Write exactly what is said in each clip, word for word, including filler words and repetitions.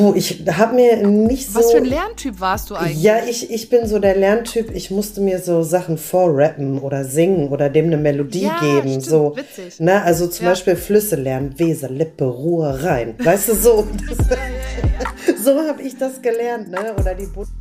Puh, ich habe mir nicht so... Was für ein Lerntyp warst du eigentlich? Ja, ich, ich bin so der Lerntyp, ich musste mir so Sachen vorrappen oder singen oder dem eine Melodie Ja, geben. stimmt, So, witzig. ne, also zum Ja. Beispiel Flüsse lernen, Weser, Lippe, Ruhr, Rhein. Weißt du, so, das, so habe ich das gelernt, ne? Oder die Bu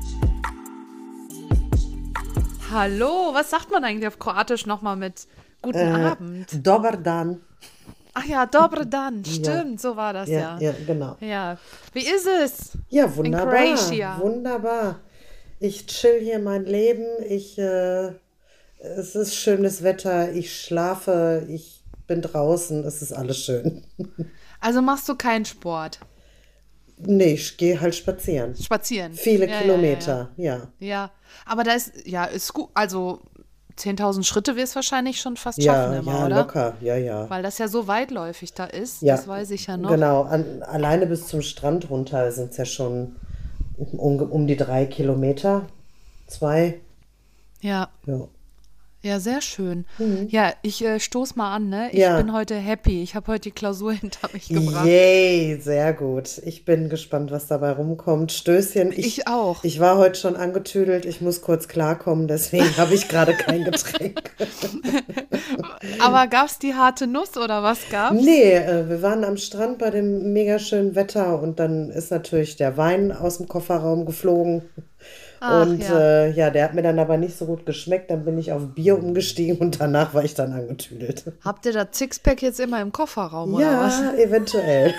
Hallo, was sagt man eigentlich auf Kroatisch nochmal mit Guten Abend? Dobar dan. Ach ja, dobar dan, stimmt, so war das ja. Ja, ja, genau. Ja, wie ist es? Ja, wunderbar. In Croatia. Wunderbar. Ich chill hier mein Leben. Ich, äh, es ist schönes Wetter. Ich schlafe. Ich bin draußen. Es ist alles schön. Also machst du keinen Sport? Nee, ich gehe halt spazieren. Spazieren? Viele ja, Kilometer, ja. Ja, ja. ja, aber da ist, ja, ist gut, also zehntausend Schritte wirst du wahrscheinlich schon fast schaffen Ja, immer, ja, oder? locker, ja, ja. Weil das ja so weitläufig da ist, Ja, das weiß ich ja noch. Genau, an, alleine bis zum Strand runter sind es ja schon um, um die drei Kilometer. Zwei. Ja. Ja. Ja, sehr schön. Mhm. Ja, ich äh, stoß mal an, ne? Ich Ja. bin heute happy. Ich habe heute die Klausur hinter mich gebracht. Yay, sehr gut. Ich bin gespannt, was dabei rumkommt. Stößchen. Ich auch. Ich war heute schon angetüdelt. Ich muss kurz klarkommen, deswegen habe ich gerade kein Getränk. Aber gab's die harte Nuss oder was gab's? Nee, äh, wir waren am Strand bei dem mega schönen Wetter und dann ist natürlich der Wein aus dem Kofferraum geflogen. Ach, und ja. Äh, ja, der hat mir dann aber nicht so gut geschmeckt. Dann bin ich auf Bier umgestiegen und danach war ich dann angetüdelt. Habt ihr das Sixpack jetzt immer im Kofferraum oder Ja, was? eventuell.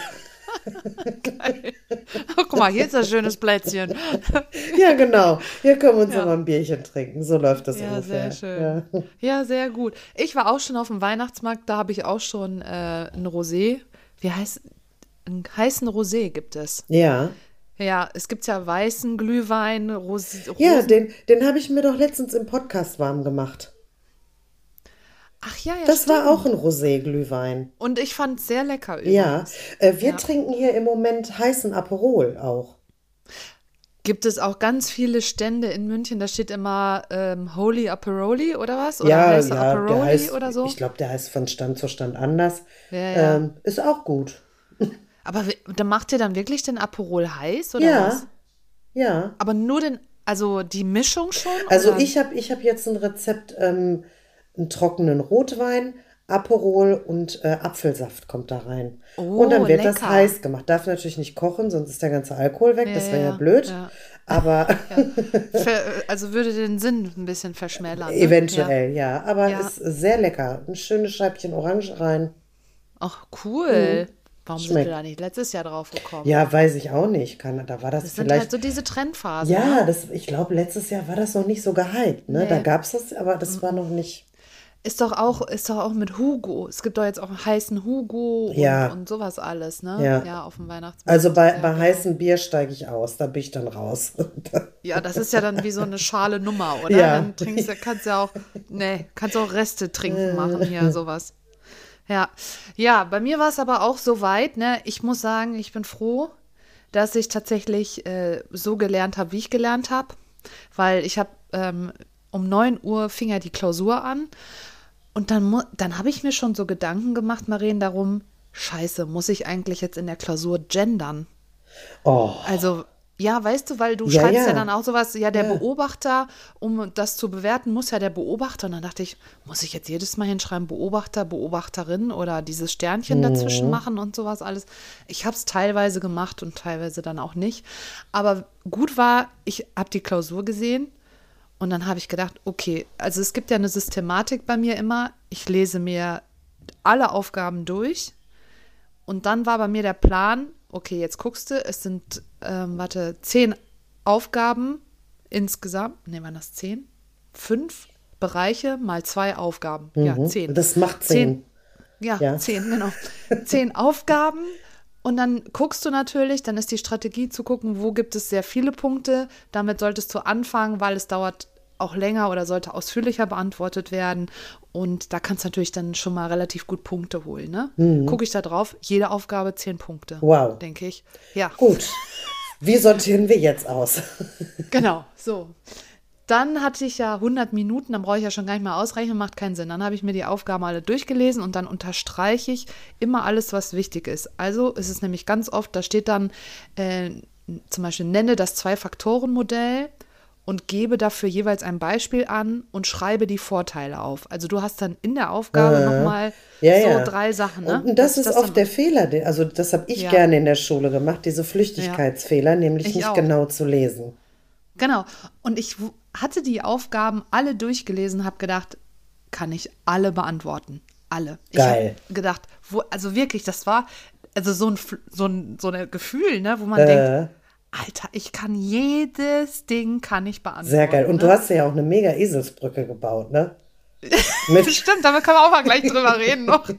Geil. Oh, guck mal, hier ist ein schönes Plätzchen. Ja, genau. Hier können wir uns Ja. noch mal ein Bierchen trinken. So läuft das Ja, ungefähr. sehr schön. Ja. Ja, sehr gut. Ich war auch schon auf dem Weihnachtsmarkt, da habe ich auch schon äh, ein Rosé. Wie heißt, einen heißen Rosé gibt es. Ja, Ja, es gibt ja weißen Glühwein, Rosé. ja den, den habe ich mir doch letztens im Podcast warm gemacht. Ach ja, ja, Das stimmt. war auch ein Rosé-Glühwein. Und ich fand es sehr lecker übrigens. Ja, äh, wir Ja. trinken hier im Moment heißen Aperol auch. Gibt es auch ganz viele Stände in München, da steht immer ähm, Holy Aperoli oder was? Oder ja, heiße ja, der Aperoli heißt, oder so? ich glaube, der heißt von Stand zu Stand anders. Ja, ja. Ähm, ist auch gut. Aber wie- da macht ihr dann wirklich den Aperol heiß oder Ja, was? ja. Aber nur den, also die Mischung schon? Also oder? ich habe ich hab jetzt ein Rezept, ähm, einen trockenen Rotwein, Aperol und äh, Apfelsaft kommt da rein. Oh, und dann wird das lecker. heiß gemacht. Darf natürlich nicht kochen, sonst ist der ganze Alkohol weg. Ja, das wäre ja ja, blöd. ja. Aber Ver, also würde den Sinn ein bisschen verschmälern. Ne? eventuell, ja. Aber Ja. ist sehr lecker. Ein schönes Scheibchen Orange rein. Ach, cool. Warum sind Schmeckt. wir da nicht letztes Jahr drauf gekommen? Ja, weiß ich auch nicht. Kann, da war das, Das sind vielleicht. halt so diese Trendphasen. ja, Ne? das, ich glaube, letztes Jahr war das noch nicht so gehypt. Ne? Nee. Da gab es das, aber das war noch nicht. Ist doch auch, ist doch auch mit Hugo. Es gibt doch jetzt auch einen heißen Hugo und, Ja. und sowas alles, ne? Ja. Ja, auf dem Weihnachtsmarkt. Also bei, ja, bei genau. heißem Bier steige ich aus. Da bin ich dann raus. Ja, das ist ja dann wie so eine schale Nummer, oder? Ja. Dann trinkst du, kannst ja auch, nee, kannst auch Reste trinken machen hier, sowas. Ja, ja, bei mir war es aber auch so weit, ne? Ich muss sagen, ich bin froh, dass ich tatsächlich äh, so gelernt habe, wie ich gelernt habe, weil ich habe ähm, um neun Uhr fing ja die Klausur an und dann, mu- dann habe ich mir schon so Gedanken gemacht, Maren, darum, scheiße, muss ich eigentlich jetzt in der Klausur gendern? Oh, Also, ja, weißt du, weil du Ja, schreibst ja. ja. dann auch sowas, ja, der Ja. Beobachter, um das zu bewerten, muss ja der Beobachter. Und dann dachte ich, muss ich jetzt jedes Mal hinschreiben, Beobachter, Beobachterin oder dieses Sternchen Mhm. dazwischen machen und sowas alles. Ich habe es teilweise gemacht und teilweise dann auch nicht. Aber gut war, ich habe die Klausur gesehen und dann habe ich gedacht, okay, also es gibt ja eine Systematik bei mir immer. Ich lese mir alle Aufgaben durch. Und dann war bei mir der Plan, okay, jetzt guckst du, es sind, ähm, warte, zehn Aufgaben insgesamt. Ne, waren das zehn? Fünf Bereiche mal zwei Aufgaben. Ja, zehn. das macht Sinn. Ja, Ja. zehn, genau. Zehn Aufgaben. Und dann guckst du natürlich, dann ist die Strategie zu gucken, wo gibt es sehr viele Punkte. Damit solltest du anfangen, weil es dauert auch länger oder sollte ausführlicher beantwortet werden. Und da kannst du natürlich dann schon mal relativ gut Punkte holen. Ne? Gucke ich da drauf, jede Aufgabe zehn Punkte. Wow. Denke ich. Ja, Gut. Wie sortieren wir jetzt aus? genau, so. dann hatte ich ja hundert Minuten, dann brauche ich ja schon gar nicht mehr ausrechnen, macht keinen Sinn. Dann habe ich mir die Aufgaben alle durchgelesen und dann unterstreiche ich immer alles, was wichtig ist. Also ist es nämlich ganz oft, da steht dann äh, zum Beispiel, nenne das Zwei-Faktoren-Modell und gebe dafür jeweils ein Beispiel an und schreibe die Vorteile auf. Also du hast dann in der Aufgabe Äh, nochmal ja, so ja. drei Sachen, ne? Und das Dass ich ist das oft dann, der Fehler, den- also das habe ich ja, gerne in der Schule gemacht, diese ja, Flüchtigkeitsfehler, nämlich ich nicht auch. genau zu lesen. Genau. Und ich w- hatte die Aufgaben alle durchgelesen, habe gedacht, kann ich alle beantworten. Alle. Ich habe Geil. gedacht, wo, also wirklich, das war also so ein, F- so ein, so ein Gefühl, ne, wo man denkt, Äh, Alter, ich kann jedes Ding kann ich Sehr geil. beantworten, Und du ne? hast ja auch eine mega Eselsbrücke gebaut, ne? Mit, Stimmt, damit können wir auch mal gleich drüber reden noch.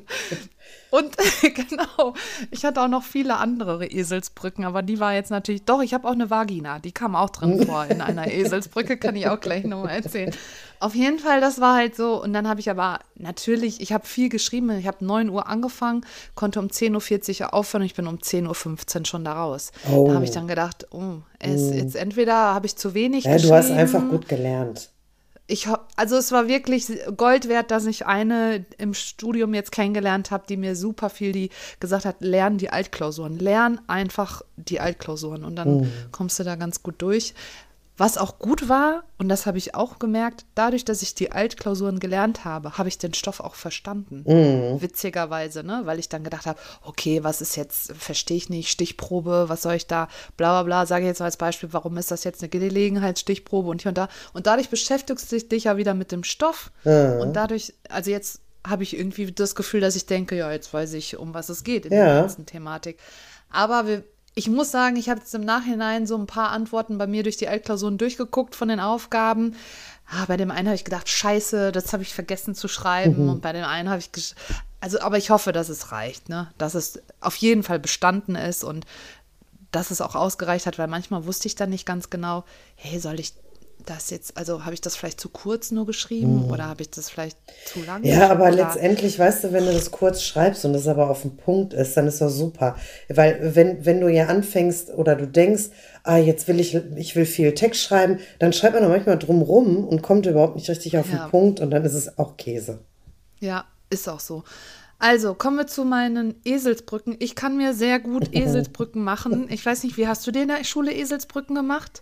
Und genau, ich hatte auch noch viele andere Eselsbrücken, aber die war jetzt natürlich, doch, ich habe auch eine Vagina, die kam auch drin vor in einer Eselsbrücke, kann ich auch gleich nochmal erzählen. Auf jeden Fall, das war halt so, und dann habe ich aber natürlich, ich habe viel geschrieben, ich habe neun Uhr angefangen, konnte um zehn Uhr vierzig aufhören und ich bin um zehn Uhr fünfzehn schon da raus. Da habe ich oh, dann gedacht, oh, es, jetzt entweder habe ich zu wenig ja, du hast einfach geschrieben. gut gelernt. Ich, ho- also es war wirklich Gold wert, dass ich eine im Studium jetzt kennengelernt habe, die mir super viel, die gesagt hat, lern die Altklausuren, lern einfach die Altklausuren und dann kommst du da ganz gut durch. Was auch gut war, und das habe ich auch gemerkt, dadurch, dass ich die Altklausuren gelernt habe, habe ich den Stoff auch verstanden. Witzigerweise, ne? Weil ich dann gedacht habe, okay, was ist jetzt, verstehe ich nicht, Stichprobe, was soll ich da, bla bla bla, sage ich jetzt mal als Beispiel, warum ist das jetzt eine Gelegenheitsstichprobe und hier und da. Und dadurch beschäftigst du dich ja wieder mit dem Stoff und dadurch, also jetzt habe ich irgendwie das Gefühl, dass ich denke, ja, jetzt weiß ich, um was es geht in der Ja, ganzen Thematik. Aber wir, ich muss sagen, ich habe jetzt im Nachhinein so ein paar Antworten bei mir durch die Altklausuren durchgeguckt von den Aufgaben. Ah, bei dem einen habe ich gedacht, scheiße, das habe ich vergessen zu schreiben. Und bei dem einen habe ich, gesch- also, aber ich hoffe, dass es reicht, ne? Dass es auf jeden Fall bestanden ist und dass es auch ausgereicht hat, weil manchmal wusste ich dann nicht ganz genau, hey, soll ich das jetzt, also habe ich das vielleicht zu kurz nur geschrieben oder habe ich das vielleicht zu lang ja, geschrieben aber oder, letztendlich, weißt du, wenn du das kurz schreibst und das aber auf den Punkt ist, dann ist das super. Weil wenn, wenn du ja anfängst oder du denkst, ah, jetzt will ich, ich will viel Text schreiben, dann schreibt man doch manchmal drum rum und kommt überhaupt nicht richtig auf den ja. Punkt und dann ist es auch Käse. Ja, ist auch so. Also, kommen wir zu meinen Eselsbrücken. Ich kann mir sehr gut Eselsbrücken machen. Ich weiß nicht, wie hast du dir in der Schule Eselsbrücken gemacht?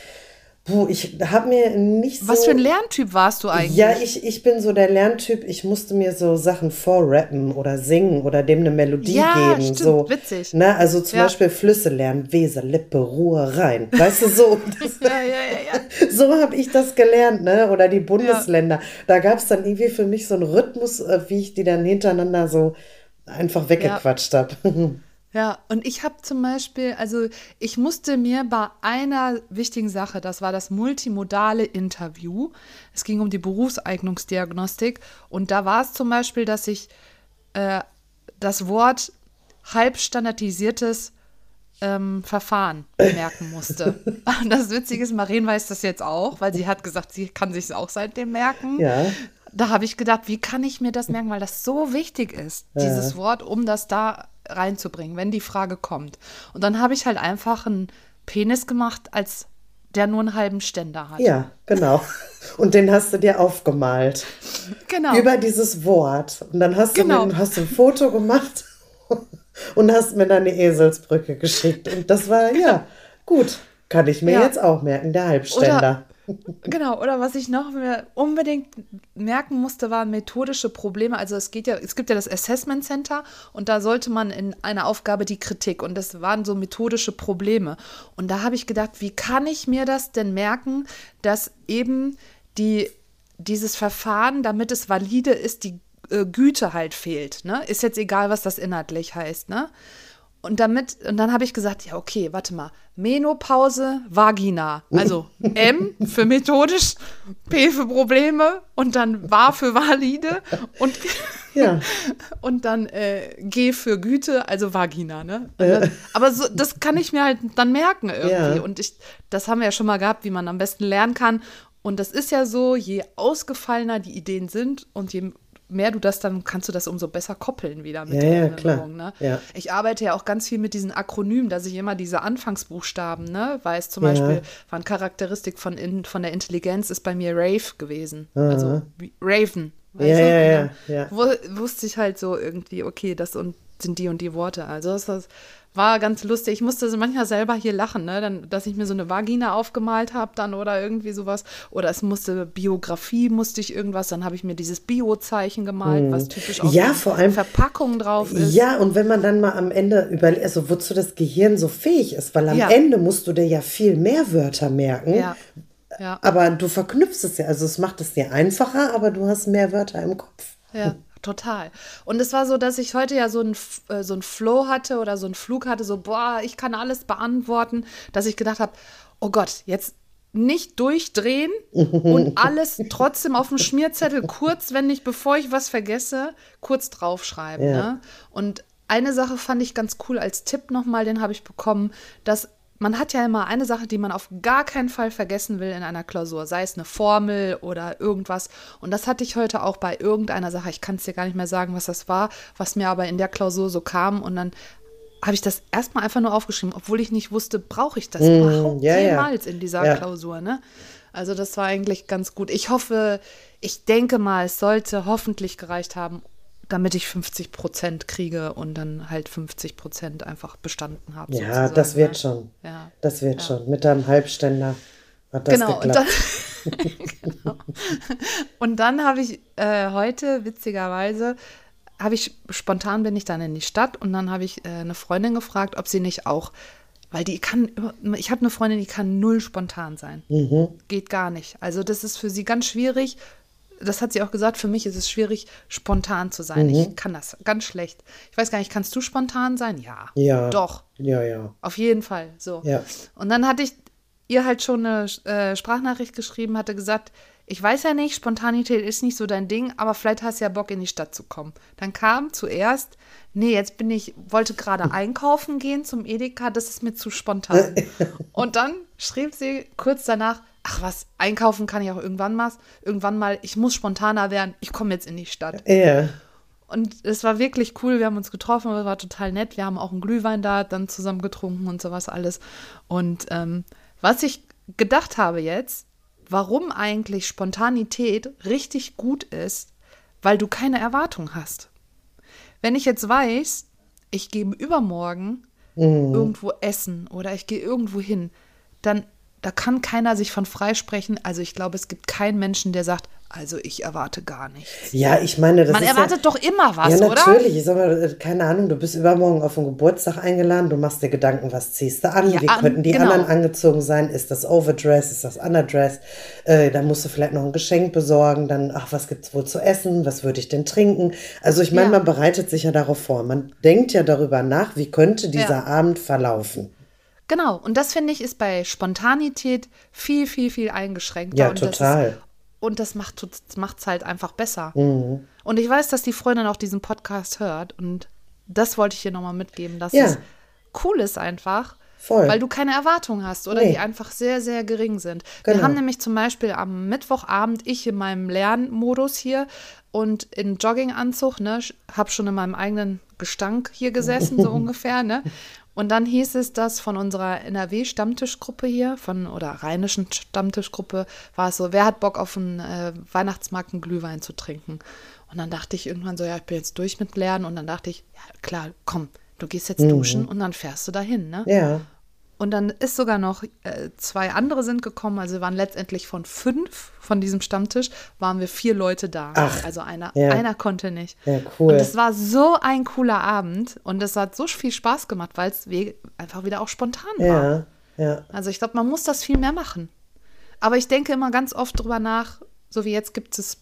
Puh, ich habe mir nicht Was für ein so. Lerntyp warst du Ja, eigentlich? ich, ich bin so der Lerntyp, ich musste mir so Sachen vorrappen oder singen oder dem eine Melodie Ja, geben. stimmt, So, witzig. ne, also zum Ja. Beispiel Flüsse lernen, Weser, Lippe, Ruhr, Rhein. Weißt du, so, das, Ja, ja, ja, ja. so habe ich das gelernt, ne? Oder die Ja, Bundesländer. Da gab es dann irgendwie für mich so einen Rhythmus, äh, wie ich die dann hintereinander so einfach ja. weggequatscht habe. Ja, und ich habe zum Beispiel, also ich musste mir bei einer wichtigen Sache, das war das multimodale Interview. Es ging um die Berufseignungsdiagnostik und da war es zum Beispiel, dass ich äh, das Wort halbstandardisiertes ähm, Verfahren merken musste. Und das Witzige ist, Maren weiß das jetzt auch, weil sie hat gesagt, sie kann sich es auch seitdem merken. Ja, Da habe ich gedacht, wie kann ich mir das merken, weil das so wichtig ist, dieses Wort, um das da reinzubringen, wenn die Frage kommt. Und dann habe ich halt einfach einen Penis gemacht, als der nur einen halben Ständer hat. ja, genau. Und den hast du dir aufgemalt. Genau, Über dieses Wort. Und dann hast du, genau. mir, hast du ein Foto gemacht und hast mir dann eine Eselsbrücke geschickt. Und das war, ja, gut. Kann ich mir Ja. jetzt auch merken, der Halbständer. Genau, oder was ich noch mir unbedingt merken musste, waren methodische Probleme. Also es geht ja, es gibt ja das Assessment Center und da sollte man in einer Aufgabe die Kritik und das waren so methodische Probleme. Und da habe ich gedacht, wie kann ich mir das denn merken, dass eben die, dieses Verfahren, damit es valide ist, die äh, Güte halt fehlt. Ne? Ist jetzt egal, was das inhaltlich heißt, ne? Und damit, und dann habe ich gesagt, ja, okay, warte mal, Menopause, Vagina. Also M für methodisch, P für Probleme und dann Va für valide und, Ja. und dann äh, G für Güte, also Vagina, ne? Und dann, aber so, das kann ich mir halt dann merken irgendwie. Ja. Und ich, das haben wir ja schon mal gehabt, wie man am besten lernen kann. Und das ist ja so, je ausgefallener die Ideen sind und je mehr du das dann, kannst du das umso besser koppeln wieder mit Ja, der ja, Erinnerung. klar. Ne? Ja. Ich arbeite ja auch ganz viel mit diesen Akronymen, dass ich immer diese Anfangsbuchstaben, ne, weiß zum Ja. Beispiel, von Charakteristik von, in, von der Intelligenz ist bei mir Rave gewesen. Aha. Also wie Raven. Ja, Weißt du? ja, Und ja, dann ja. wu- wusste ich halt so irgendwie, okay, das und, sind die und die Worte. Also das, das war ganz lustig. Ich musste so manchmal selber hier lachen, ne? Dann, dass ich mir so eine Vagina aufgemalt habe dann oder irgendwie sowas. Oder es musste Biografie, musste ich irgendwas. Dann habe ich mir dieses Bio-Zeichen gemalt, was typisch auf Ja, den vor allem- Verpackungen drauf ist. Ja, und wenn man dann mal am Ende überlegt, also wozu das Gehirn so fähig ist, weil am Ja. Ende musst du dir ja viel mehr Wörter merken. Ja. Ja. Aber du verknüpfst es ja, also es macht es dir einfacher, aber du hast mehr Wörter im Kopf. Ja, total. Und es war so, dass ich heute ja so einen äh, so einen Flow hatte oder so einen Flug hatte, so, boah, ich kann alles beantworten, dass ich gedacht habe, oh Gott, jetzt nicht durchdrehen und alles trotzdem auf dem Schmierzettel kurz, wenn nicht, bevor ich was vergesse, kurz draufschreiben. Ja. Ne? Und eine Sache fand ich ganz cool als Tipp nochmal, den habe ich bekommen, dass man hat ja immer eine Sache, die man auf gar keinen Fall vergessen will in einer Klausur, sei es eine Formel oder irgendwas. Und das hatte ich heute auch bei irgendeiner Sache. Ich kann es dir gar nicht mehr sagen, was das war, was mir aber in der Klausur so kam. Und dann habe ich das erstmal einfach nur aufgeschrieben, obwohl ich nicht wusste, brauche ich das überhaupt ja, ja. jemals in dieser Ja. Klausur, ne? Also das war eigentlich ganz gut. Ich hoffe, ich denke mal, es sollte hoffentlich gereicht haben, damit ich fünfzig Prozent kriege und dann halt fünfzig Prozent einfach bestanden habe. Ja, sozusagen, das wird ne? schon. Ja. Das wird Ja. schon. Mit deinem Halbständer hat das Genau, und geklappt. dann, genau. Und dann habe ich äh, heute, witzigerweise, habe ich, spontan bin ich dann in die Stadt und dann habe ich äh, eine Freundin gefragt, ob sie nicht auch, weil die kann, ich habe eine Freundin, die kann null spontan sein. Mhm. Geht gar nicht. Also das ist für sie ganz schwierig. Das hat sie auch gesagt, für mich ist es schwierig, spontan zu sein. Mhm. Ich kann das ganz schlecht. Ich weiß gar nicht, kannst du spontan sein? Ja. Ja. Doch. Ja, ja. Auf jeden Fall. So. Ja. Und dann hatte ich ihr halt schon eine äh, Sprachnachricht geschrieben, hatte gesagt, ich weiß ja nicht, Spontanität ist nicht so dein Ding, aber vielleicht hast du ja Bock, in die Stadt zu kommen. Dann kam zuerst, nee, jetzt bin ich, wollte gerade einkaufen gehen zum Edeka, das ist mir zu spontan. Und dann schrieb sie kurz danach, ach was, einkaufen kann ich auch irgendwann mal, irgendwann mal, ich muss spontaner werden, ich komme jetzt in die Stadt. Ja. Und es war wirklich cool, wir haben uns getroffen, es war total nett, wir haben auch einen Glühwein da dann zusammen getrunken und sowas alles. Und ähm, was ich gedacht habe jetzt, warum eigentlich Spontanität richtig gut ist, weil du keine Erwartung hast. Wenn ich jetzt weiß, ich gehe übermorgen Mhm. irgendwo essen oder ich gehe irgendwo hin, dann da kann keiner sich von freisprechen. Also ich glaube, es gibt keinen Menschen, der sagt, also ich erwarte gar nichts. Ja, ich meine, das Man ist erwartet ja, doch immer was, ja, oder? natürlich. Ich sag mal, äh, keine Ahnung, du bist übermorgen auf einen Geburtstag eingeladen, du machst dir Gedanken, was ziehst du an, Ja, wie an- könnten die genau. anderen angezogen sein, ist das Overdress, ist das Underdress, äh, dann musst du vielleicht noch ein Geschenk besorgen, dann, ach, was gibt's wohl zu essen, was würde ich denn trinken? Also ich meine, Ja. man bereitet sich ja darauf vor, man denkt ja darüber nach, wie könnte dieser Ja. Abend verlaufen. Genau, und das finde ich ist bei Spontanität viel, viel, viel eingeschränkter. Ja, und total. Das ist, und das macht es halt einfach besser. Und ich weiß, dass die Freundin auch diesen Podcast hört und das wollte ich dir nochmal mitgeben, dass Ja. es cool ist einfach, Voll. weil du keine Erwartungen hast oder Nee. die einfach sehr, sehr gering sind. Genau. Wir haben nämlich zum Beispiel am Mittwochabend, ich in meinem Lernmodus hier und in Jogginganzug, ne, habe schon in meinem eigenen Gestank hier gesessen, so ungefähr, ne? Und dann hieß es, dass von unserer N R W-Stammtischgruppe hier, von oder rheinischen Stammtischgruppe, war es so, wer hat Bock auf einen äh, Weihnachtsmarkt einen Glühwein zu trinken? Und dann dachte ich irgendwann so, ja, ich bin jetzt durch mit Lernen. Und dann dachte ich, ja klar, komm, du gehst jetzt duschen und dann fährst du dahin, ne? Ja. Und dann ist sogar noch, äh, zwei andere sind gekommen, also wir waren letztendlich von fünf von diesem Stammtisch, waren wir vier Leute da. Ach, also einer, ja. einer konnte nicht. Ja, cool. Und es war so ein cooler Abend und es hat so viel Spaß gemacht, weil es we- einfach wieder auch spontan war. Ja, ja. Also ich glaube, man muss das viel mehr machen. Aber ich denke immer ganz oft drüber nach, so wie jetzt gibt es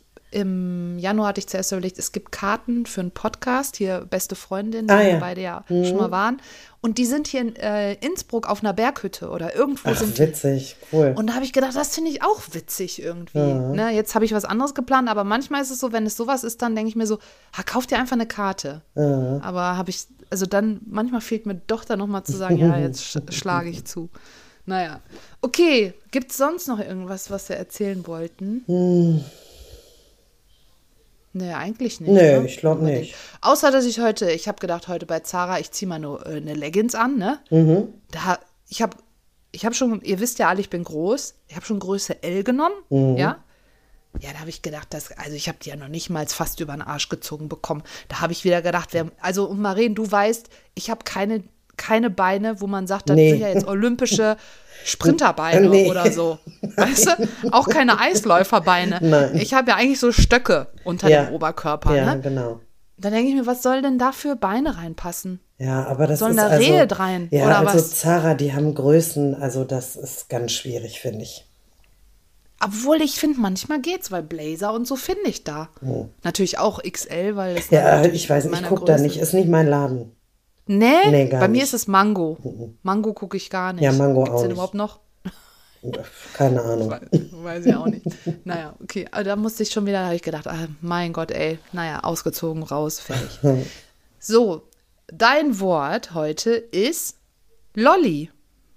im Januar, hatte ich zuerst überlegt, es gibt Karten für einen Podcast, hier Beste Freundin, Ah, wo ja. wir beide ja schon mal waren. Und die sind hier in äh, Innsbruck auf einer Berghütte oder irgendwo Ach, sind die. witzig, cool. Und da habe ich gedacht, das finde ich auch witzig irgendwie. Ne, jetzt habe ich was anderes geplant, aber manchmal ist es so, wenn es sowas ist, dann denke ich mir so, ha, kauf dir einfach eine Karte. Aber habe ich, also dann, manchmal fehlt mir doch dann nochmal zu sagen, ja, jetzt sch schlage ich zu. Naja. Okay, gibt es sonst noch irgendwas, was wir erzählen wollten? Nee, eigentlich nicht. Nee, ne? ich glaube nicht. Außer, dass ich heute, ich habe gedacht, heute bei Zara, ich ziehe mal nur äh, eine Leggings an, ne? Mhm. Da, ich habe ich hab schon, ihr wisst ja alle, ich bin groß, ich habe schon Größe L genommen, Mhm. ja? Ja, da habe ich gedacht, dass, also ich habe die ja noch nicht mal fast über den Arsch gezogen bekommen. Da habe ich wieder gedacht, wer, also und Maren, du weißt, ich habe keine, keine Beine, wo man sagt, das Nee. sind ja jetzt olympische Sprinterbeine Nee. oder so. Weißt du? Auch keine Eisläuferbeine. Nein. Ich habe ja eigentlich so Stöcke unter Ja. dem Oberkörper. Ja, Ne? genau. Da denke ich mir, was soll denn da für Beine reinpassen? Ja, aber das Sollen ist da also, Rehe rein, ja, oder also was? Zara, die haben Größen, also das ist ganz schwierig, finde ich. Obwohl ich finde, manchmal geht's, weil Blazer und so finde ich da. Natürlich auch X L, weil es Ja, natürlich ich weiß nicht, ich meiner gucke da Größe nicht, ist. ist nicht mein Laden. Nee, Nee, gar bei mir nicht. ist es Mango. Mango gucke ich gar nicht. Ja, Mango Gibt's auch den nicht. überhaupt noch? Keine Ahnung. Weiß ich auch nicht. Naja, okay. Aber da musste ich schon wieder, da habe ich gedacht, ah, mein Gott, ey, naja, ausgezogen, raus, fertig. So, dein Wort heute ist Lolli.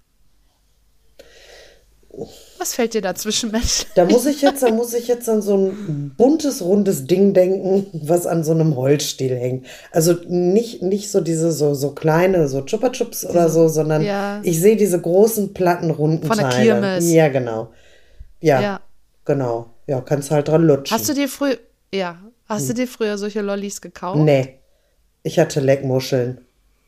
Was fällt dir dazwischen, Mensch? Da muss ich jetzt, da muss ich jetzt an so ein buntes, rundes Ding denken, was an so einem Holzstiel hängt. Also nicht, nicht so diese so, so kleine, so Chupa Chups oder so, sondern ja. ich sehe diese großen, platten, runden Von der Teile. Kirmes. Ja, genau. Ja, Ja. genau. Ja, kannst halt dran lutschen. Hast du dir früher, ja, hast du dir früher solche Lollis gekauft? Nee, ich hatte Leckmuscheln.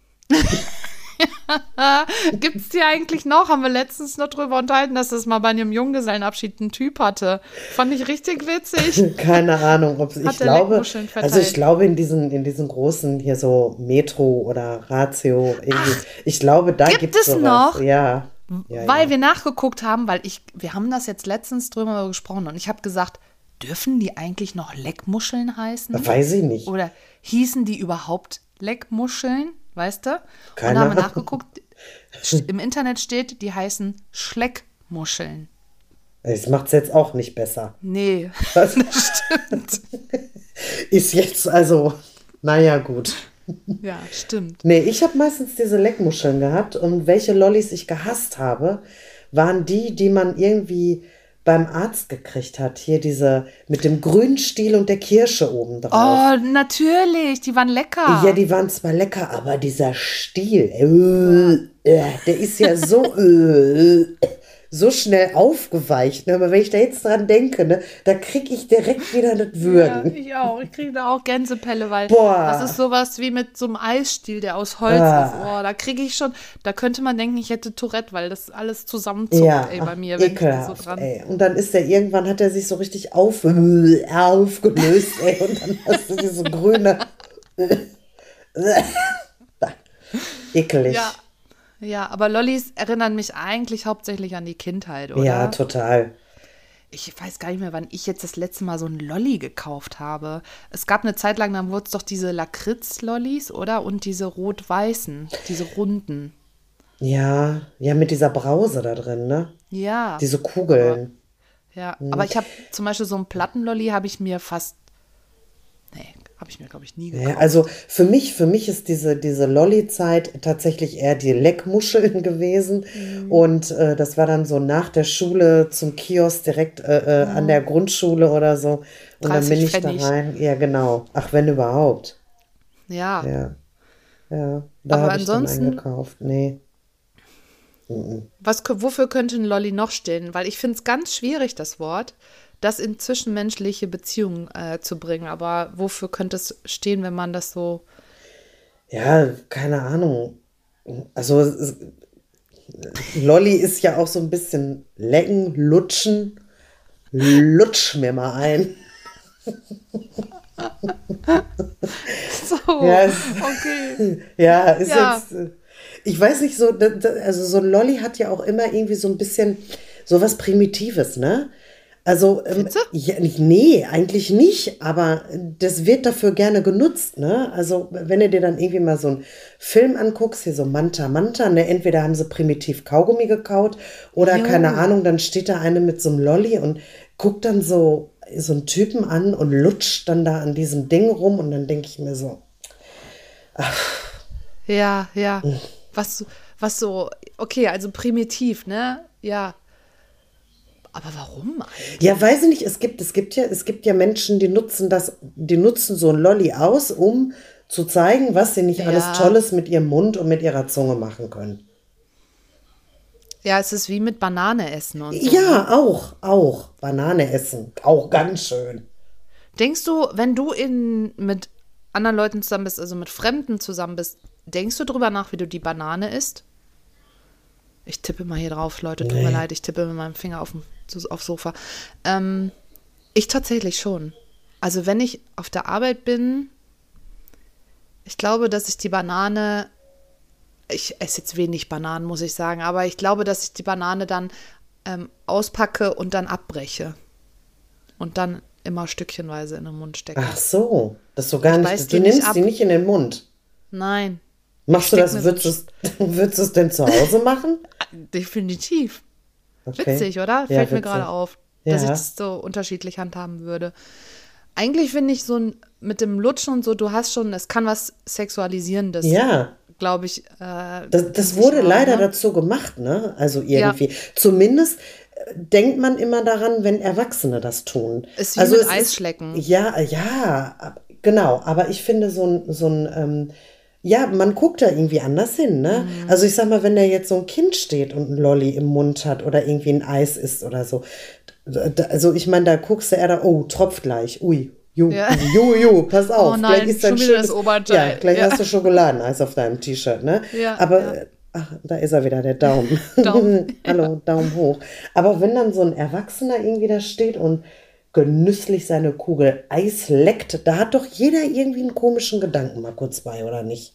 Gibt es die eigentlich noch? Haben wir letztens noch drüber unterhalten, dass das mal bei einem Junggesellenabschied ein Typ hatte. Fand ich richtig witzig. Keine Ahnung, ob ich Hat der glaube, Leckmuscheln verteilt? also ich glaube in diesen, in diesen großen hier so Metro oder Ratio irgendwie, ich glaube, da gibt gibt es es sowas. noch? Ja. Ja, Weil ja. wir nachgeguckt haben, weil ich, wir haben das jetzt letztens drüber gesprochen und ich habe gesagt, dürfen die eigentlich noch Leckmuscheln heißen? Weiß ich nicht. Oder hießen die überhaupt Leckmuscheln? Weißt du? Und Keine da haben wir Ahnung. nachgeguckt, im Internet steht, die heißen Schleckmuscheln. Das macht es jetzt auch nicht besser. Nee, Was? das stimmt. Ist jetzt also, naja, gut. Ja, stimmt. Nee, ich habe meistens diese Leckmuscheln gehabt und welche Lollis ich gehasst habe, waren die, die man irgendwie beim Arzt gekriegt hat. Hier diese mit dem grünen Stiel und der Kirsche oben drauf. Oh, natürlich, die waren lecker. Ja, die waren zwar lecker, aber dieser Stiel, äh, äh, der ist ja so, äh, so schnell aufgeweicht. Ne? Aber wenn ich da jetzt dran denke, ne, da kriege ich direkt wieder das Ja, Würgen. ich auch. Ich kriege da auch Gänsepelle, weil Boah. das ist sowas wie mit so einem Eisstiel, der aus Holz Ah. ist. Oh, da kriege ich schon, da könnte man denken, ich hätte Tourette, weil das alles zusammenzuckt, Ja, ey, bei ach, mir, wenn ich da so ekelhaft, dran. ey. Und dann ist der irgendwann, hat er sich so richtig auf, äh, aufgelöst, ey. Und dann hast du diese grüne. Ekelig. Ja, ja, aber Lollis erinnern mich eigentlich hauptsächlich an die Kindheit, oder? Ja, total. Ich weiß gar nicht mehr, wann ich jetzt das letzte Mal so ein Lolli gekauft habe. Es gab eine Zeit lang, dann wurde es doch diese Lakritz-Lollis, oder? Und diese rot-weißen, diese runden. Ja, ja, mit dieser Brause da drin, ne? Ja. Diese Kugeln. Ja, aber ich habe zum Beispiel so einen Plattenlolli, habe ich mir fast, nee, habe ich mir, glaube ich, nie gekauft. Ja, also für mich, für mich ist diese, diese Lolli-Zeit tatsächlich eher die Leckmuscheln gewesen. Mhm. Und äh, das war dann so nach der Schule zum Kiosk direkt äh, äh, an der Grundschule oder so. Und dann bin ich da dreißig Pfennig. rein. Ja, genau. Ach, wenn überhaupt. Ja, Ja. Ja, da Aber habe ich dann ansonsten- eingekauft. Nee. was, wofür könnte ein Lolli noch stehen? Weil ich finde es ganz schwierig, das Wort, das in zwischenmenschliche Beziehungen äh, zu bringen. Aber wofür könnte es stehen, wenn man das so, Ja, keine Ahnung. Also es- Lolli ist ja auch so ein bisschen lecken, lutschen. Lutsch mir mal ein. so, Ja, es- okay. Ja, ist Ja. jetzt. äh, Ich weiß nicht, so, da- da- also so ein Lolli hat ja auch immer irgendwie so ein bisschen so was Primitives, ne? Also, ähm, Findest du? ja, nicht, nee, eigentlich nicht, aber das wird dafür gerne genutzt, ne? Also, wenn du dir dann irgendwie mal so einen Film anguckst, hier so Manta Manta, ne? Entweder haben sie primitiv Kaugummi gekaut oder Jo. keine Ahnung, dann steht da eine mit so einem Lolli und guckt dann so, so einen Typen an und lutscht dann da an diesem Ding rum und dann denke ich mir so, Ja, ja. Was, so- was so, okay, also primitiv, ne? Ja. Aber warum eigentlich? Ja, weiß ich nicht, es gibt, es gibt ja, es gibt ja Menschen, die nutzen das, die nutzen so ein Lolli aus, um zu zeigen, was sie nicht alles Ja. Tolles mit ihrem Mund und mit ihrer Zunge machen können. Ja, es ist wie mit Banane essen und so. Ja, auch, auch. Banane essen, auch ganz schön. Denkst du, wenn du in, mit anderen Leuten zusammen bist, also mit Fremden zusammen bist, denkst du drüber nach, wie du die Banane isst? Ich tippe mal hier drauf, Leute, tut Nee. mir leid, ich tippe mit meinem Finger auf dem aufs Sofa. Ähm, ich tatsächlich schon. Also wenn ich auf der Arbeit bin, ich glaube, dass ich die Banane, ich esse jetzt wenig Bananen, muss ich sagen, aber ich glaube, dass ich die Banane dann ähm, auspacke und dann abbreche. Und dann immer stückchenweise in den Mund stecke. Ach so, das so gar beiß nicht, die du nicht nimmst ab. die nicht in den Mund. Nein, Machst du steck das, mir so würdest du es, würdest du es denn zu Hause machen? definitiv. Okay. Witzig, oder? Ja, Fällt mir witzig. gerade auf, dass Ja. ich das so unterschiedlich handhaben würde. Eigentlich finde ich so ein, mit dem Lutschen und so, du hast schon, es kann was Sexualisierendes, Ja, glaube ich. Äh, das, in das sich wurde haben, leider ne? dazu gemacht, ne? Also irgendwie. Zumindest äh, denkt man immer daran, wenn Erwachsene das tun. Ist wie also mit es Eisschlecken. Ist, ja, ja, ab- genau. Aber ich finde so ein, so ein, ähm, ja, man guckt da irgendwie anders hin, ne? Mhm. Also ich sag mal, wenn da jetzt so ein Kind steht und ein Lolli im Mund hat oder irgendwie ein Eis isst oder so. Da, also ich meine, da guckst du eher da, oh, tropft gleich, ui. Ju, Ja. ju, ju, pass auf. Oh nein, gleich ist dann schon wieder das schönes- Oberteil. Ja, gleich Ja. hast du Schokoladeneis auf deinem T-Shirt, ne? Ja, Aber, ja. äh, ach, da ist er wieder, der Daumen. Daumen. Hallo, Daumen hoch. Aber wenn dann so ein Erwachsener irgendwie da steht und genüsslich seine Kugel Eis leckt, da hat doch jeder irgendwie einen komischen Gedanken mal kurz bei, oder nicht?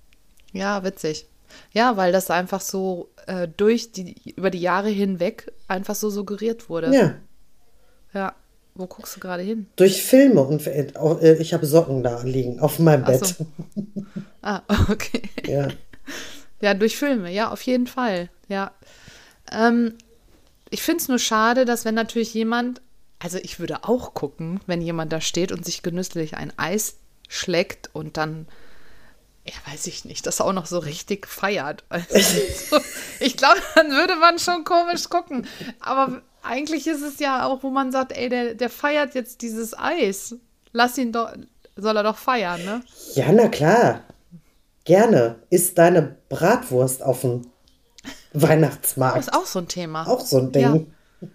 Ja, witzig. Ja, weil das einfach so äh, durch die, über die Jahre hinweg einfach so suggeriert wurde. Ja, Ja. Wo guckst du gerade hin? durch Filme und äh, auch, äh, ich habe Socken da liegen auf meinem Ach Bett. so. Ah, okay. Ja. Ja, durch Filme, ja, auf jeden Fall. Ja. Ähm, ich finde es nur schade, dass wenn natürlich jemand, also ich würde auch gucken, wenn jemand da steht und sich genüsslich ein Eis schlägt und dann, ja, weiß ich nicht, das auch noch so richtig feiert. Also, so, ich glaube, dann würde man schon komisch gucken. Aber eigentlich ist es ja auch, wo man sagt, ey, der, der feiert jetzt dieses Eis. Lass ihn doch, soll er doch feiern, ne? Ja, na klar. Gerne. Isst deine Bratwurst auf dem Weihnachtsmarkt. Das ist auch so ein Thema. Auch so ein Ding.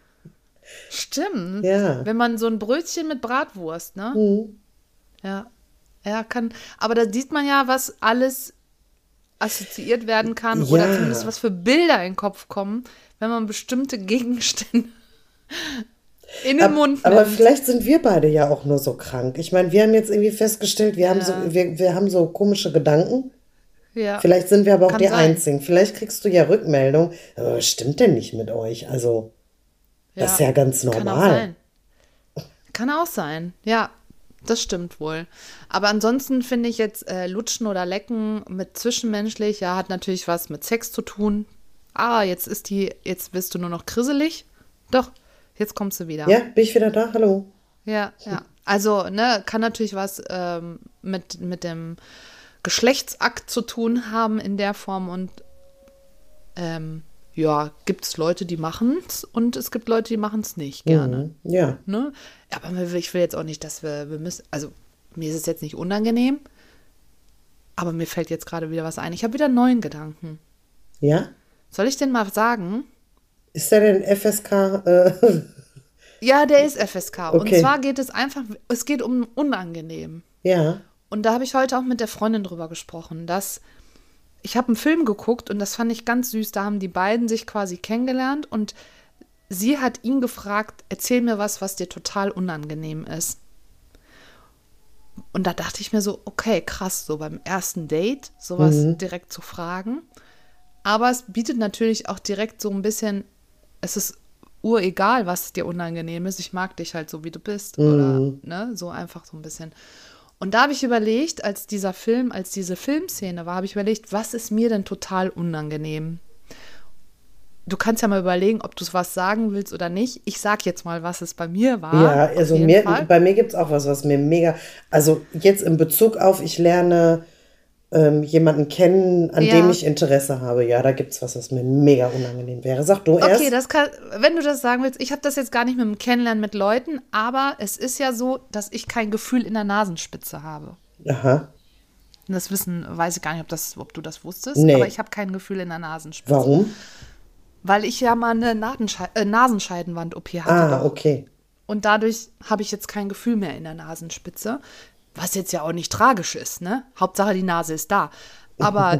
Stimmt. Ja. Wenn man so ein Brötchen mit Bratwurst, ne? Mhm. Ja. Ja, kann. Aber da sieht man ja, was alles assoziiert werden kann oder Ja. zumindest was für Bilder in den Kopf kommen, wenn man bestimmte Gegenstände in den Ab, Mund aber nimmt. vielleicht sind wir beide ja auch nur so krank. Ich meine, wir haben jetzt irgendwie festgestellt, wir haben, Ja. so, wir, wir haben so komische Gedanken. Ja. Vielleicht sind wir aber auch Kann die sein. Einzigen. Vielleicht kriegst du ja Rückmeldung. Aber was stimmt denn nicht mit euch? Also, das ist ja ganz Kann auch normal. sein. Kann auch sein, ja. Das stimmt wohl. Aber ansonsten finde ich jetzt äh, Lutschen oder Lecken mit zwischenmenschlich, ja, hat natürlich was mit Sex zu tun. Ah, jetzt ist die, jetzt bist du nur noch krisselig. Doch, jetzt kommst du wieder. Ja, bin ich wieder da? Hallo. Ja, ja. Also, ne, kann natürlich was ähm, mit, mit dem Geschlechtsakt zu tun haben in der Form und ähm, ja, gibt es Leute, die machen es und es gibt Leute, die machen es nicht gerne. Mhm. Ja. Ne? Aber ich will jetzt auch nicht, dass wir, wir müssen, also mir ist es jetzt nicht unangenehm, aber mir fällt jetzt gerade wieder was ein. Ich habe wieder einen neuen Gedanken. Ja? Soll ich den mal sagen? Ist der denn F S K? Äh, Ja, der ist F S K. Und Okay. zwar geht es einfach, es geht um unangenehm. ja. Und da habe ich heute auch mit der Freundin drüber gesprochen, dass ich habe einen Film geguckt und das fand ich ganz süß. Da haben die beiden sich quasi kennengelernt und sie hat ihn gefragt, erzähl mir was, was dir total unangenehm ist. Und da dachte ich mir so, okay, krass, so beim ersten Date sowas direkt zu fragen. Aber es bietet natürlich auch direkt so ein bisschen, es ist uregal, was dir unangenehm ist. Ich mag dich halt so, wie du bist. Oder ne, so einfach so ein bisschen. Und da habe ich überlegt, als dieser Film, als diese Filmszene war, habe ich überlegt, was ist mir denn total unangenehm? Du kannst ja mal überlegen, ob du was sagen willst oder nicht. Ich sag jetzt mal, was es bei mir war. Ja, auf also jeden mir, Fall. bei mir gibt es auch was, was mir mega, also jetzt in Bezug auf, ich lerne ähm, jemanden kennen, an Ja. dem ich Interesse habe. Ja, da gibt's was, was mir mega unangenehm wäre. Sag du erst. Okay, das kann, wenn du das sagen willst, ich habe das jetzt gar nicht mit dem Kennenlernen mit Leuten, aber es ist ja so, dass ich kein Gefühl in der Nasenspitze habe. Aha. Und das Wissen, weiß ich gar nicht, ob, das, ob du das wusstest, Nee. aber ich habe kein Gefühl in der Nasenspitze. Warum? Weil ich ja mal eine Nadenschei äh, Nasenscheidenwand-O P hatte. Ah, doch. okay. Und dadurch habe ich jetzt kein Gefühl mehr in der Nasenspitze, was jetzt ja auch nicht tragisch ist, ne? Hauptsache die Nase ist da. Aber,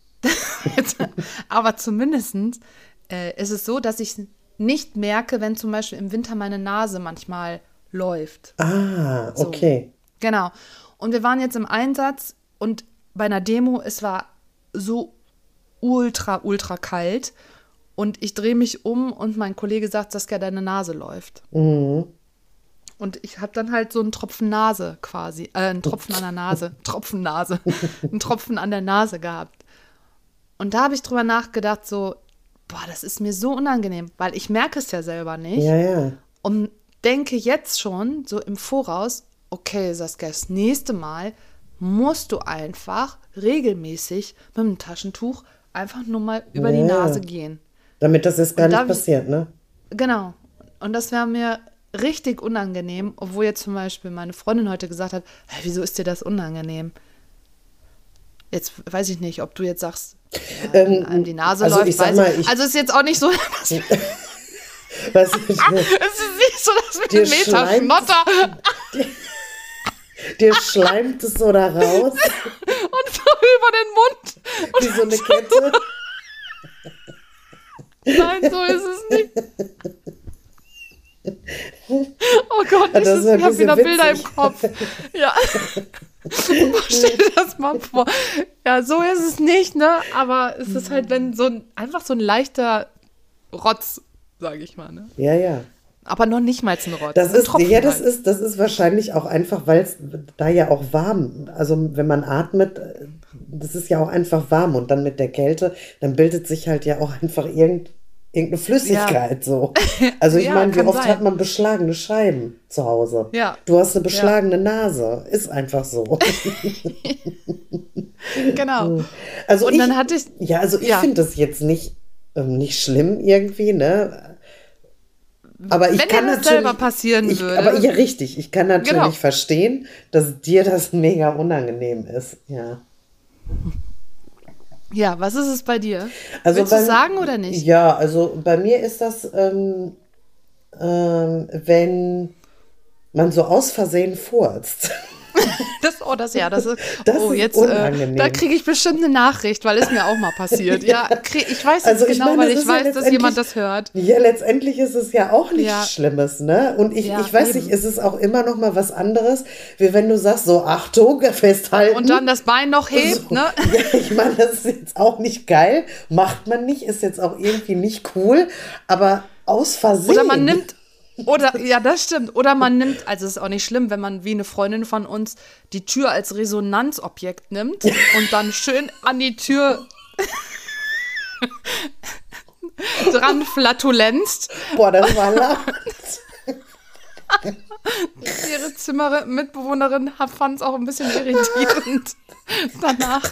aber zumindest äh, ist es so, dass ich nicht merke, wenn zum Beispiel im Winter meine Nase manchmal läuft. Ah, So. okay. Genau. Und wir waren jetzt im Einsatz und bei einer Demo, es war so ultra, ultra kalt. Und ich drehe mich um und mein Kollege sagt, Saskia, deine Nase läuft. Mhm. Und ich habe dann halt so einen Tropfen Nase quasi, äh, einen Tropfen an der Nase, Tropfen Nase, einen Tropfen an der Nase gehabt. Und da habe ich drüber nachgedacht, so, boah, das ist mir so unangenehm, weil ich merke es ja selber nicht. Ja, ja. Und denke jetzt schon so im Voraus, okay, Saskia, das nächste Mal musst du einfach regelmäßig mit dem Taschentuch einfach nur mal über Ja, die ja. Nase gehen. Damit das jetzt gar Und nicht da- passiert, ne? Genau. Und das wäre mir richtig unangenehm, obwohl jetzt zum Beispiel meine Freundin heute gesagt hat, hey, wieso ist dir das unangenehm? Jetzt weiß ich nicht, ob du jetzt sagst, ja, Ähm, wenn einem die Nase also läuft. ich sag weiß mal, ich. ich- Also es ist jetzt auch nicht so, dass wir, Was, es ist nicht so, dass wir Dir einen Meter schleimt- Schnotter dir schleimt es so da raus, und so über den Mund. wie so eine Kette. Nein, so ist es nicht. Oh Gott, ich, Das ist ein ich habe bisschen wieder Bilder im witzig. Kopf. Ja. Stell dir das mal vor. Ja, so ist es nicht, ne? Aber es ist halt, wenn so ein, einfach so ein leichter Rotz, sage ich mal, ne? Ja, ja. Aber noch nicht mal ein Rotz. Das ein ist, Tropfen ja, das halt. ist, das ist wahrscheinlich auch einfach, weil es da ja auch warm, also wenn man atmet, das ist ja auch einfach warm und dann mit der Kälte, dann bildet sich halt ja auch einfach irgend, irgendeine Flüssigkeit so. Also ich Ja, meine, wie kann oft sein. hat man beschlagene Scheiben zu Hause? Ja. Du hast eine beschlagene Nase, ist einfach so. Genau. Also Und ich, dann hatte ich- ja, also ich ja. finde das jetzt nicht, ähm, nicht schlimm irgendwie, ne? Aber ich Wenn dir kann das natürlich, selber passieren ich, würde. Aber ja, richtig. Ich kann natürlich Genau. verstehen, dass dir das mega unangenehm ist. Ja. Ja, was ist es bei dir? Also Willst du bei- es sagen oder nicht? Ja, also bei mir ist das, ähm, ähm, wenn man so aus Versehen furzt. Das, oh, das ja, das ist. Das oh, ist jetzt, unangenehm. Äh, da kriege ich bestimmt eine Nachricht, weil es mir auch mal passiert. Ja, krieg, ich weiß es Also ich genau, meine, weil das ich ist ja weiß, dass letztendlich- jemand das hört. Ja, letztendlich ist es ja auch nichts Ja. Schlimmes, ne? Und ich, Ja, ich weiß eben. nicht, es ist auch immer noch mal was anderes, wie wenn du sagst, so Achtung, festhalten. Und dann das Bein noch hebt, So. ne? Ja, ich meine, das ist jetzt auch nicht geil, macht man nicht, ist jetzt auch irgendwie nicht cool, aber aus Versehen. Oder man nimmt, oder, ja, das stimmt. Oder man nimmt, also es ist auch nicht schlimm, wenn man wie eine Freundin von uns die Tür als Resonanzobjekt nimmt und dann schön an die Tür dran flatulenzt. Boah, das war laut. Ihre Zimmermitbewohnerin fand es auch ein bisschen irritierend danach.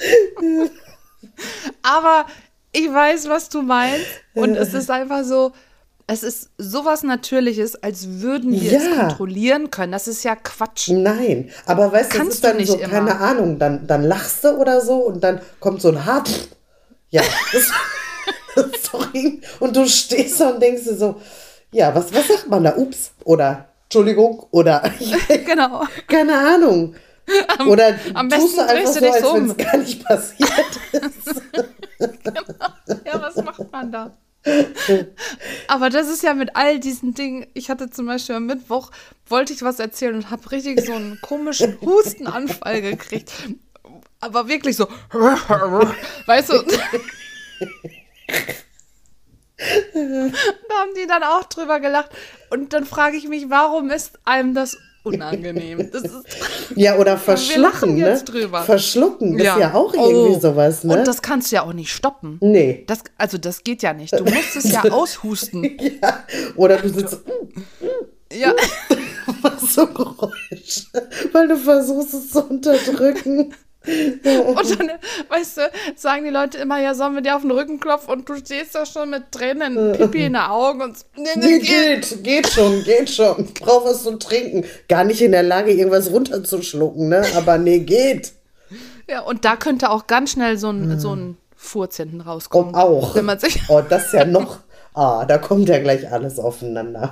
Aber ich weiß, was du meinst. Und es ist einfach so, es ist sowas Natürliches, als würden wir es Ja. kontrollieren können. Das ist ja Quatsch. Nein, aber weißt du, das Kannst ist du dann nicht so, immer. keine Ahnung, dann, dann lachst du oder so und dann kommt so ein Haar. pff. Ja, das, sorry. Und du stehst da und denkst dir so, ja, was, was sagt man da? Ups. Oder Entschuldigung. Oder Genau. keine Ahnung. Oder am tust besten du einfach drehst du so, dich als so wenn um. es gar nicht passiert ist. Ja, was macht man da? Aber das ist ja mit all diesen Dingen. Ich hatte zum Beispiel am Mittwoch, wollte ich was erzählen und habe richtig so einen komischen Hustenanfall gekriegt. Aber wirklich so, weißt du? Da haben die dann auch drüber gelacht. Und dann frage ich mich, warum ist einem das unangenehm? Das ist, Ja, oder lachen verschlucken, ne? jetzt drüber. Verschlucken ist ja auch irgendwie Oh. sowas, ne? Und das kannst du ja auch nicht stoppen. Nee. Das, also das geht ja nicht. Du musst es ja aushusten. Ja. Oder du sitzt Ja, machst so Geräusche, weil du versuchst es zu unterdrücken. Und dann, weißt du, sagen die Leute immer, ja, sollen wir dir auf den Rücken klopfen und du stehst da schon mit Tränen, Pipi in den Augen und so, nee, nee, geht, geht schon, geht schon. Ich brauch was zu trinken. Gar nicht in der Lage, irgendwas runterzuschlucken, ne? Aber nee, geht. Ja, und da könnte auch ganz schnell so ein, hm. so ein Furz hinten rauskommen. Oh, auch. Wenn man sich oh, das ist ja noch, ah, da kommt ja gleich alles aufeinander.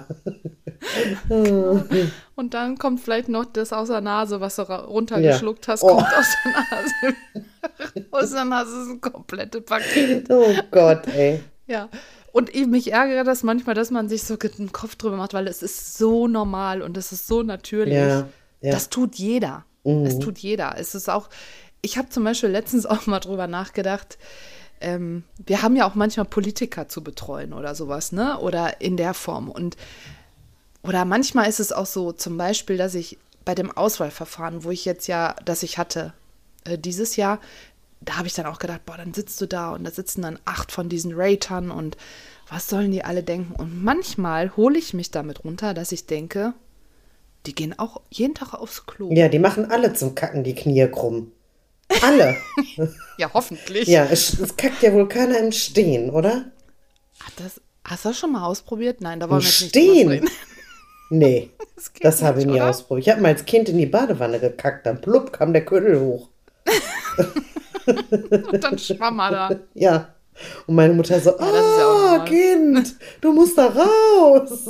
Und dann kommt vielleicht noch das aus der Nase, was du runtergeschluckt ja. hast, oh. kommt aus der Nase. Aus der Nase ist ein komplettes Paket. Oh Gott, ey. Ja, und ich, mich ärgere das manchmal, dass man sich so den Kopf drüber macht, weil es ist so normal und es ist so natürlich. Ja, ja. Das tut jeder. Mhm. Es tut jeder. Es ist auch, ich habe zum Beispiel letztens auch mal drüber nachgedacht, ähm, wir haben ja auch manchmal Politiker zu betreuen oder sowas, ne? Oder in der Form. Und oder manchmal ist es auch so, zum Beispiel, dass ich bei dem Auswahlverfahren, wo ich jetzt ja, das ich hatte, äh, dieses Jahr, da habe ich dann auch gedacht, boah, dann sitzt du da und da sitzen dann acht von diesen Ratern und was sollen die alle denken? Und manchmal hole ich mich damit runter, dass ich denke, die gehen auch jeden Tag aufs Klo. Ja, die machen alle zum Kacken die Knie krumm. Alle. Ja, hoffentlich. Ja, es, es kackt ja wohl keiner im Stehen, oder? Ach, das, hast du das schon mal ausprobiert? Nein, da wollen wir jetzt nicht Stehen? drüber reden. Nee, das, das habe ich nie oder? ausprobiert. Ich habe mal als Kind in die Badewanne gekackt, dann plupp kam der Ködel hoch. Und dann schwamm er da. Ja. Und meine Mutter so, ja, das ist ja auch ah, Kind, du musst da raus.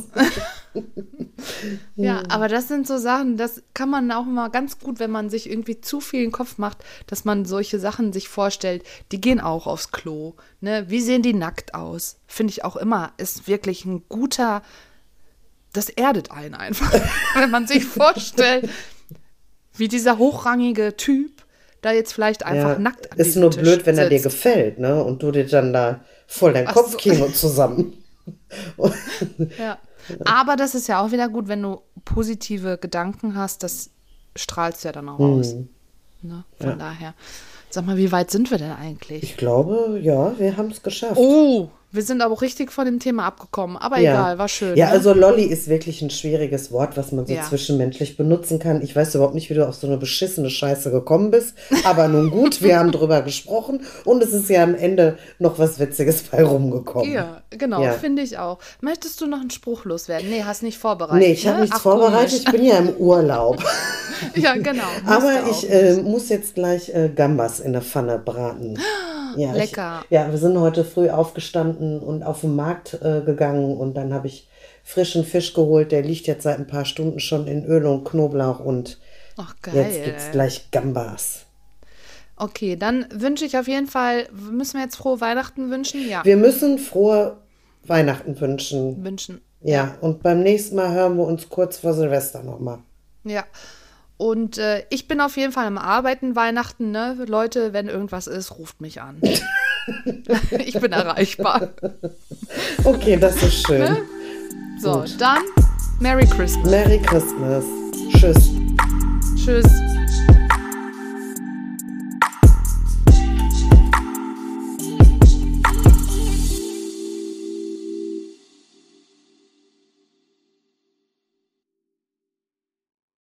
Ja, aber das sind so Sachen, das kann man auch mal ganz gut, wenn man sich irgendwie zu viel in den Kopf macht, dass man solche Sachen sich vorstellt, die gehen auch aufs Klo. Ne? Wie sehen die nackt aus? Finde ich auch immer, ist wirklich ein guter, das erdet einen einfach, wenn man sich vorstellt, wie dieser hochrangige Typ da jetzt vielleicht einfach ja, nackt an ist nur Tisch blöd, wenn sitzt. er dir gefällt, ne? Und du dir dann da voll dein Ach Kopfkino so. zusammen. Ja, aber das ist ja auch wieder gut, wenn du positive Gedanken hast, das strahlst du ja dann auch hm. aus. Ne? Von ja. daher. Sag mal, wie weit sind wir denn eigentlich? Ich glaube, ja, wir haben es geschafft. Oh, wir sind aber richtig von dem Thema abgekommen. Aber ja. egal, war schön. Ja, ne? also Lolli ist wirklich ein schwieriges Wort, was man so ja. zwischenmenschlich benutzen kann. Ich weiß überhaupt nicht, wie du auf so eine beschissene Scheiße gekommen bist. Aber nun gut, wir haben drüber gesprochen und es ist ja am Ende noch was Witziges bei rumgekommen. Ja, genau, ja. finde ich auch. Möchtest du noch einen Spruch loswerden? Nee, hast nicht vorbereitet. Nee, ich habe ne? nichts Ach, vorbereitet, komisch. ich bin ja im Urlaub. Ja, genau. Aber ich äh, muss jetzt gleich äh, Gambas in der Pfanne braten. Ja, lecker. Ich, ja, wir sind heute früh aufgestanden und auf den Markt äh, gegangen und dann habe ich frischen Fisch geholt. Der liegt jetzt seit ein paar Stunden schon in Öl und Knoblauch und Ach, geil. jetzt gibt es gleich Gambas. Okay, dann wünsche ich auf jeden Fall, müssen wir jetzt frohe Weihnachten wünschen? Ja. Wir müssen frohe Weihnachten wünschen. Wünschen. Ja, ja. Und beim nächsten Mal hören wir uns kurz vor Silvester nochmal. Ja. Und äh, ich bin auf jeden Fall am Arbeiten Weihnachten, ne? Leute, wenn irgendwas ist, ruft mich an. Ich bin erreichbar. Okay, das ist schön. Ne? So, Gut. dann Merry Christmas. Merry Christmas. Tschüss. Tschüss.